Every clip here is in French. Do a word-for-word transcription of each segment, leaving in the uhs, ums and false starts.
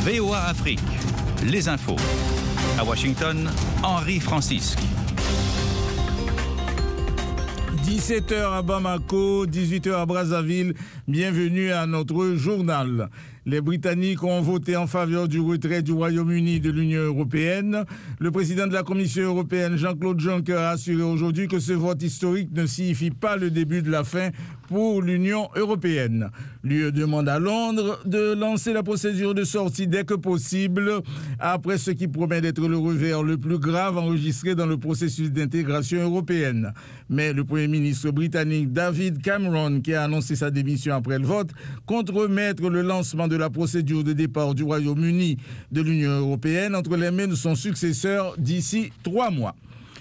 V O A Afrique, les infos. À Washington, Henri Francisque. dix-sept heures à Bamako, dix-huit heures à Brazzaville. Bienvenue à notre journal. Les Britanniques ont voté en faveur du retrait du Royaume-Uni de l'Union européenne. Le président de la Commission européenne, Jean-Claude Juncker, a assuré aujourd'hui que ce vote historique ne signifie pas le début de la fin pour l'Union européenne. L'U E demande à Londres de lancer la procédure de sortie dès que possible, après ce qui promet d'être le revers le plus grave enregistré dans le processus d'intégration européenne. Mais le Premier ministre britannique David Cameron, qui a annoncé sa démission après le vote, compte remettre le lancement de la procédure de départ du Royaume-Uni de l'Union européenne entre les mains de son successeur d'ici trois mois.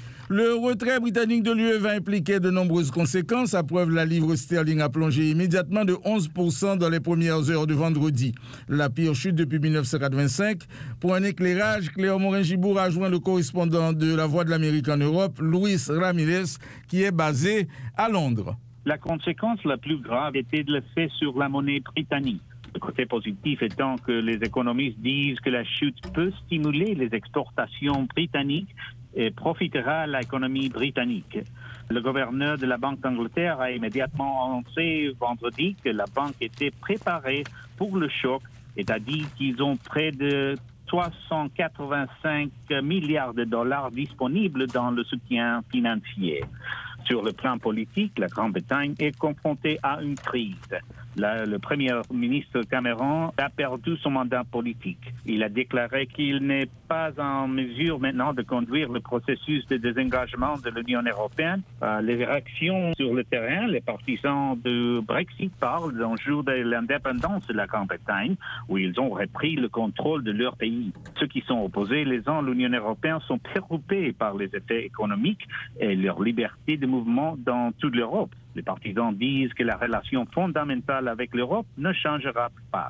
Le retrait britannique de l'U E va impliquer de nombreuses conséquences. À preuve, la livre sterling a plongé immédiatement de onze pour cent dans les premières heures de vendredi. La pire chute depuis dix-neuf cent quatre-vingt-cinq. Pour un éclairage, Cléo Morin-Gibour a joint le correspondant de La Voix de l'Amérique en Europe, Luis Ramirez, qui est basé à Londres. La conséquence la plus grave était de l'effet sur la monnaie britannique. Le côté positif étant que les économistes disent que la chute peut stimuler les exportations britanniques et profitera à l'économie britannique. Le gouverneur de la Banque d'Angleterre a immédiatement annoncé vendredi que la banque était préparée pour le choc et a dit qu'ils ont près de trois cent quatre-vingt-cinq milliards de dollars disponibles dans le soutien financier. Sur le plan politique, la Grande-Bretagne est confrontée à une crise. La, le Premier ministre Cameron a perdu son mandat politique. Il a déclaré qu'il n'est pas en mesure maintenant de conduire le processus de désengagement de l'Union européenne. Euh, les réactions sur le terrain, les partisans du Brexit parlent d'un jour de l'indépendance de la Grande-Bretagne où ils ont repris le contrôle de leur pays. Ceux qui sont opposés, les gens de l'Union européenne, sont préoccupés par les effets économiques et leur liberté de mouvement dans toute l'Europe. Les partisans disent que la relation fondamentale avec l'Europe ne changera pas.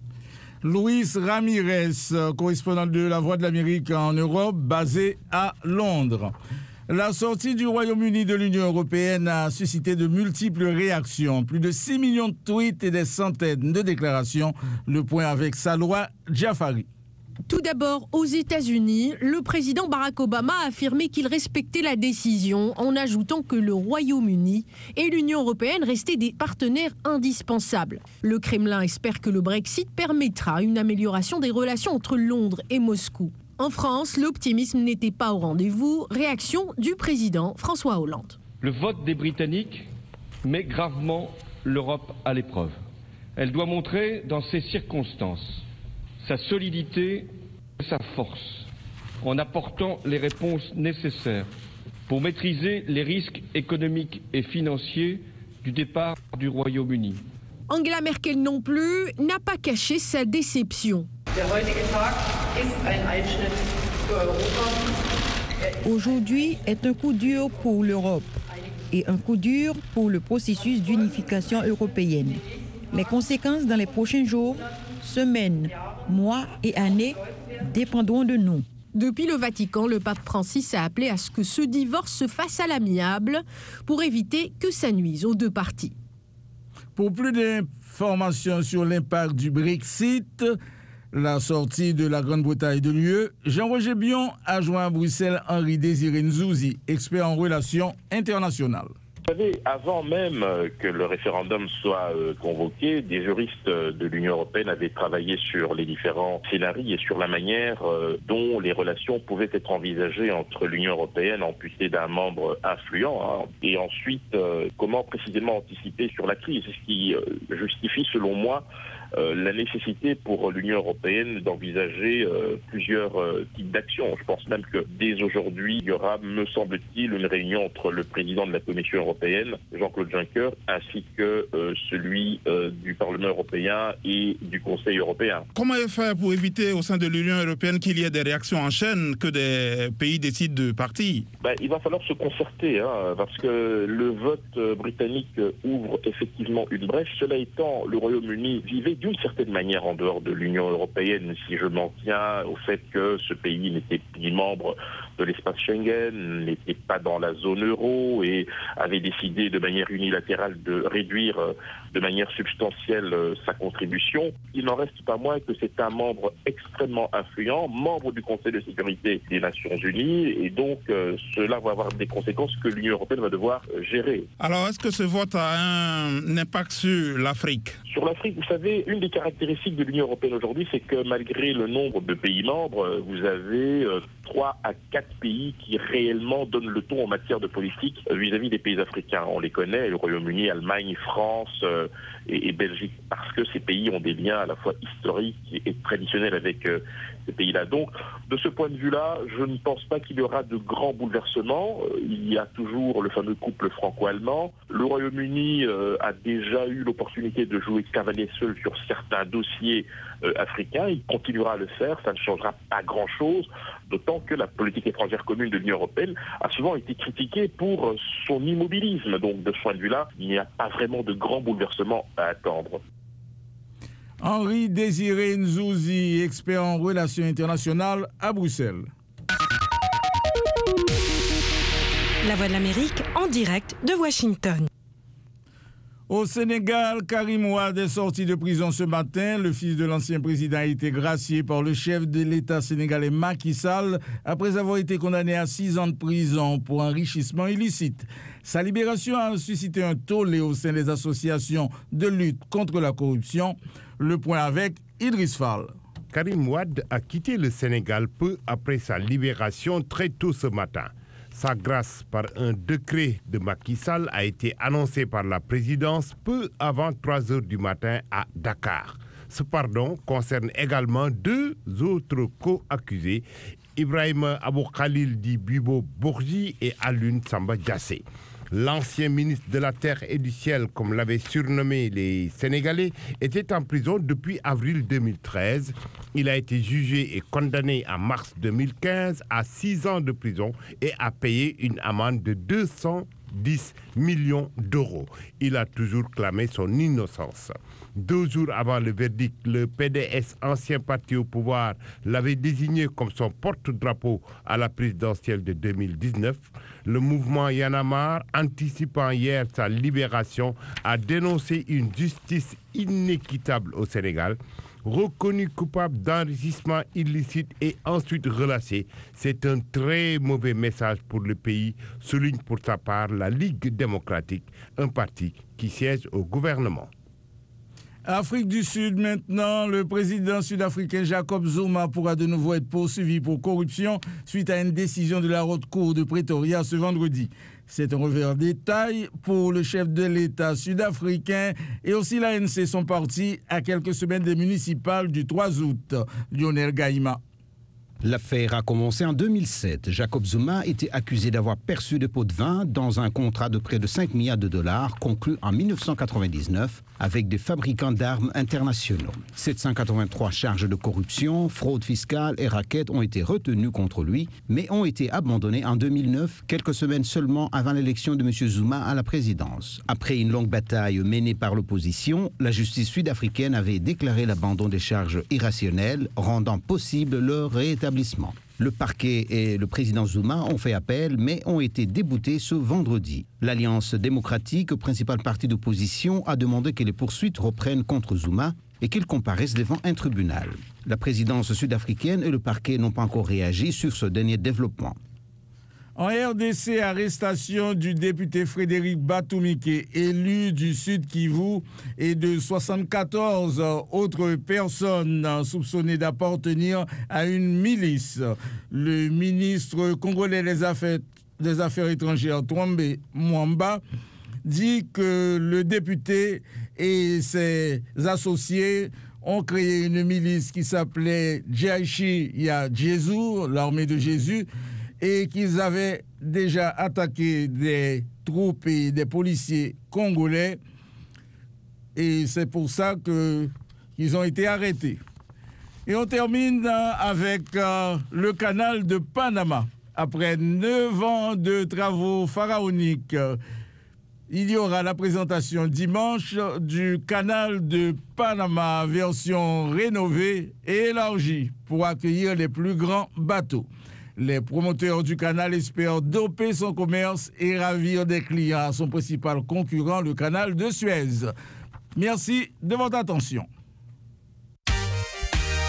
Luis Ramirez, correspondant de La Voix de l'Amérique en Europe, basé à Londres. La sortie du Royaume-Uni de l'Union européenne a suscité de multiples réactions. Plus de six millions de tweets et des centaines de déclarations. Le point avec Salwa Jafari. Tout d'abord, aux États-Unis, le président Barack Obama a affirmé qu'il respectait la décision en ajoutant que le Royaume-Uni et l'Union européenne restaient des partenaires indispensables. Le Kremlin espère que le Brexit permettra une amélioration des relations entre Londres et Moscou. En France, l'optimisme n'était pas au rendez-vous. Réaction du président François Hollande. Le vote des Britanniques met gravement l'Europe à l'épreuve. Elle doit montrer dans ces circonstances sa solidité et sa force, en apportant les réponses nécessaires pour maîtriser les risques économiques et financiers du départ du Royaume-Uni. Angela Merkel non plus n'a pas caché sa déception. Aujourd'hui est un coup dur pour l'Europe et un coup dur pour le processus d'unification européenne. Les conséquences dans les prochains jours, semaines, mois et années dépendront de nous. Depuis le Vatican, le pape Francis a appelé à ce que ce divorce se fasse à l'amiable pour éviter que ça nuise aux deux parties. Pour plus d'informations sur l'impact du Brexit, la sortie de la Grande-Bretagne de l'U E, Jean-Roger Bion a joint à Bruxelles Henri-Désiré Nzouzi, expert en relations internationales. Vous savez, avant même que le référendum soit convoqué, des juristes de l'Union européenne avaient travaillé sur les différents scénarios et sur la manière dont les relations pouvaient être envisagées entre l'Union européenne amputée d'un membre influent hein, et ensuite comment précisément anticiper sur la crise, ce qui justifie selon moi Euh, la nécessité pour l'Union européenne d'envisager euh, plusieurs euh, types d'actions. Je pense même que dès aujourd'hui, il y aura, me semble-t-il, une réunion entre le président de la Commission européenne, Jean-Claude Juncker, ainsi que euh, celui euh, du Parlement européen et du Conseil européen. Comment faire pour éviter au sein de l'Union européenne qu'il y ait des réactions en chaîne, que des pays décident de partir? Ben, il va falloir se concerter, hein, parce que le vote britannique ouvre effectivement une brèche. Cela étant, le Royaume-Uni vivait d'une certaine manière en dehors de l'Union européenne, si je m'en tiens au fait que ce pays n'était ni membre de l'espace Schengen, n'était pas dans la zone euro et avait décidé de manière unilatérale de réduire de manière substantielle sa contribution. Il n'en reste pas moins que c'est un membre extrêmement influent, membre du Conseil de sécurité des Nations Unies, et donc euh, cela va avoir des conséquences que l'Union européenne va devoir gérer. Alors, est-ce que ce vote a un impact sur l'Afrique ? Sur l'Afrique, vous savez, une des caractéristiques de l'Union européenne aujourd'hui, c'est que malgré le nombre de pays membres, vous avez euh, trois à quatre pays qui réellement donnent le ton en matière de politique vis-à-vis des pays africains. On les connaît, le Royaume-Uni, Allemagne, France euh, et, et Belgique, parce que ces pays ont des liens à la fois historiques et, et traditionnels avec euh, ces pays-là. Donc, de ce point de vue-là, je ne pense pas qu'il y aura de grands bouleversements. Euh, il y a toujours le fameux couple franco-allemand. Le Royaume-Uni euh, a déjà eu l'opportunité de jouer cavalier seul sur certains dossiers euh, africains. Il continuera à le faire. Ça ne changera pas grand-chose, d'autant que la politique étrangère commune de l'Union européenne a souvent été critiquée pour son immobilisme. Donc, de ce point de vue-là, il n'y a pas vraiment de grands bouleversements à attendre. Henri Désiré Nzouzi, expert en relations internationales à Bruxelles. La Voix de l'Amérique en direct de Washington. Au Sénégal, Karim Wade est sorti de prison ce matin. Le fils de l'ancien président a été gracié par le chef de l'État sénégalais Macky Sall après avoir été condamné à six ans de prison pour enrichissement illicite. Sa libération a suscité un tollé au sein des associations de lutte contre la corruption. Le point avec Idriss Fall. Karim Wade a quitté le Sénégal peu après sa libération très tôt ce matin. Sa grâce par un décret de Macky Sall a été annoncée par la présidence peu avant trois heures du matin à Dakar. Ce pardon concerne également deux autres co-accusés, Ibrahima Abou Khalil dit Bibo Bourgi et Alun Samba Diassé. L'ancien ministre de la Terre et du Ciel, comme l'avaient surnommé les Sénégalais, était en prison depuis avril deux mille treize. Il a été jugé et condamné en mars deux mille quinze à six ans de prison et a payé une amende de deux cent dix millions d'euros. Il a toujours clamé son innocence. Deux jours avant le verdict, le P D S, ancien parti au pouvoir, l'avait désigné comme son porte-drapeau à la présidentielle de deux mille dix-neuf. Le mouvement Y en a marre, anticipant hier sa libération, a dénoncé une justice inéquitable au Sénégal. Reconnu coupable d'enrichissement illicite et ensuite relâché, c'est un très mauvais message pour le pays, souligne pour sa part la Ligue démocratique, un parti qui siège au gouvernement. Afrique du Sud maintenant, le président sud-africain Jacob Zuma pourra de nouveau être poursuivi pour corruption suite à une décision de la Haute Cour de Pretoria ce vendredi. C'est un revers de taille pour le chef de l'État sud-africain et aussi l'A N C, son parti, à quelques semaines des municipales du trois août. Lionel Gaïma. L'affaire a commencé en deux mille sept. Jacob Zuma était accusé d'avoir perçu des pots de vin dans un contrat de près de cinq milliards de dollars conclu en mille neuf cent quatre-vingt-dix-neuf avec des fabricants d'armes internationaux. sept cent quatre-vingt-trois charges de corruption, fraude fiscale et racket ont été retenues contre lui, mais ont été abandonnées en deux mille neuf, quelques semaines seulement avant l'élection de M. Zuma à la présidence. Après une longue bataille menée par l'opposition, la justice sud-africaine avait déclaré l'abandon des charges irrationnelles, rendant possible leur réétablissement. Le parquet et le président Zuma ont fait appel, mais ont été déboutés ce vendredi. L'Alliance démocratique, principal parti d'opposition, a demandé que les poursuites reprennent contre Zuma et qu'il comparaisse devant un tribunal. La présidence sud-africaine et le parquet n'ont pas encore réagi sur ce dernier développement. En R D C, arrestation du député Frédéric Batoumike, élu du Sud Kivu, et de soixante-quatorze autres personnes soupçonnées d'appartenir à une milice. Le ministre congolais des Affaires, des Affaires étrangères, Twambe Mwamba, dit que le député et ses associés ont créé une milice qui s'appelait Jaishi Ya Jésus, l'armée de Jésus, et qu'ils avaient déjà attaqué des troupes et des policiers congolais. Et c'est pour ça que, qu'ils ont été arrêtés. Et on termine avec euh, le canal de Panama. Après neuf ans de travaux pharaoniques, il y aura la présentation dimanche du canal de Panama, version rénovée et élargie pour accueillir les plus grands bateaux. Les promoteurs du canal espèrent doper son commerce et ravir des clients à son principal concurrent, le canal de Suez. Merci de votre attention.